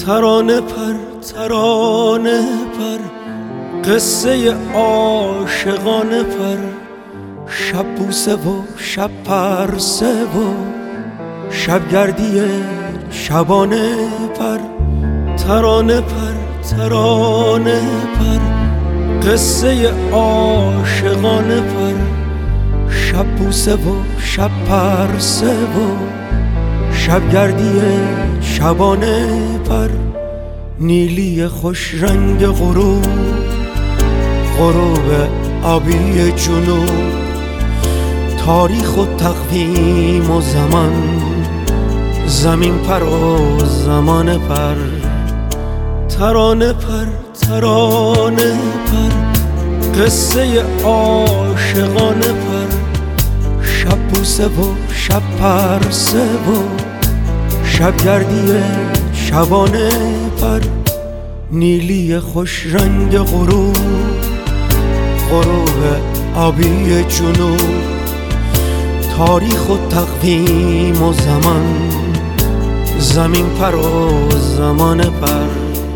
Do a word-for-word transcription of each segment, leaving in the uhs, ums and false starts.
ترانه پر ترانه پر، قصه عاشقانه پر، شب بوسه و شب پرسه و شبگردی شبانه پر. ترانه پر ترانه پر، قصه عاشقانه پر، شب بوسه و شب پرسه و شبگردی شبانه پر. نیلی خوش رنگ غروب، غروب آبی جنوب، تاریخ و تقویم و زمان، زمین پر و زمان پر. ترانه پر ترانه پر، قصه عاشقانه پر، شب بوسه و شب پرسه و شبگردی شبانه پر. نیلی خوش رنگ غروب، غروب آبی جنوب، تاریخ و تقویم و زمان، زمین پر و زمان پر.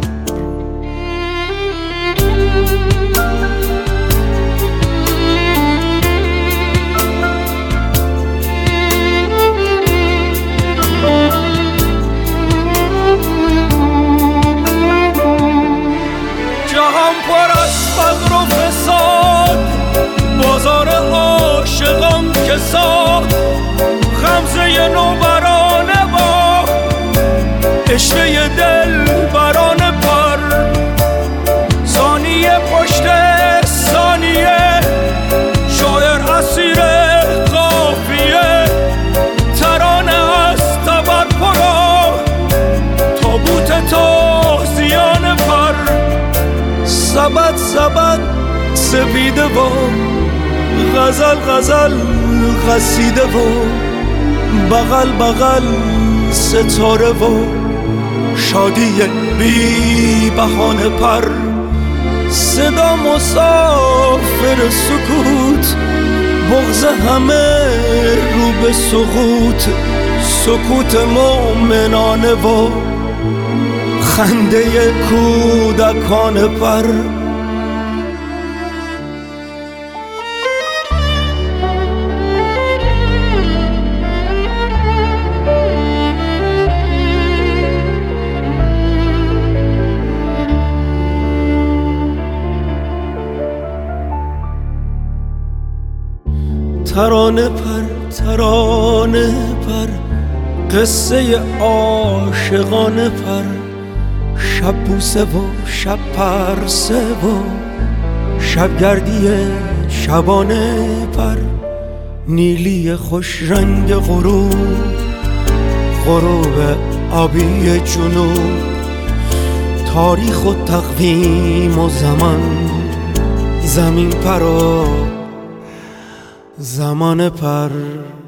جهان پر از فقر و فساد، بازار عاشقان که ساخت، غمزه نوبرانه با عشوه دل برانه پر. ثانیه پشت ثانیه، شاعر اسیر قافیه، ترانه از تبر پرا، تابوت تازیانه پر. سبد سبد سپیده و غزل غزل قصیده و بغل بغل ستاره و شادی بی بهانه پر. صدا مسافر سکوت، بغض همه رو به سقوط، سکوت مومنانه و خنده کودکانه پر. ترانه پر ترانه پر، قصه عاشقانه پر، شب بوسه و شب پرسه و شبگردی شبانه پر. نیلی خوش رنگ غروب، غروب آبی جنوب، تاریخ و تقویم و زمان، زمین پر و زمان پر.